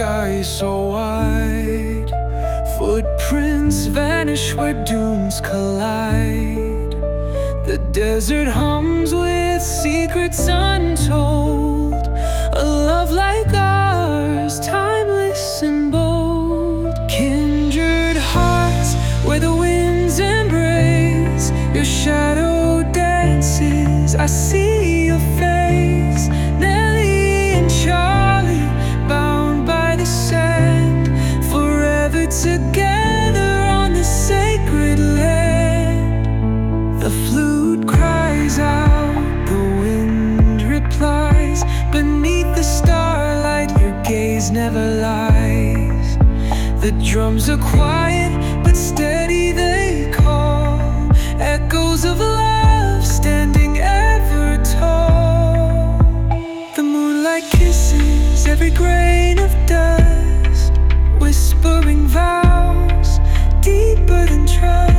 sky so wide. Footprints vanish where dunes collide. The desert hums with secrets untold. A love like ours, timeless and bold. Kindred hearts where the winds embrace. Your shadow dances, I see your face. Nellie and Charlie, bound by the sand, forever together on the sacred land. The flute cries out, the wind replies. Beneath the starlight, your gaze never lies. The drums are quiet, but steady they call. Echoes of love standing ever tall. The moonlight kisses every grain of dust, whispering vows deeper than trust.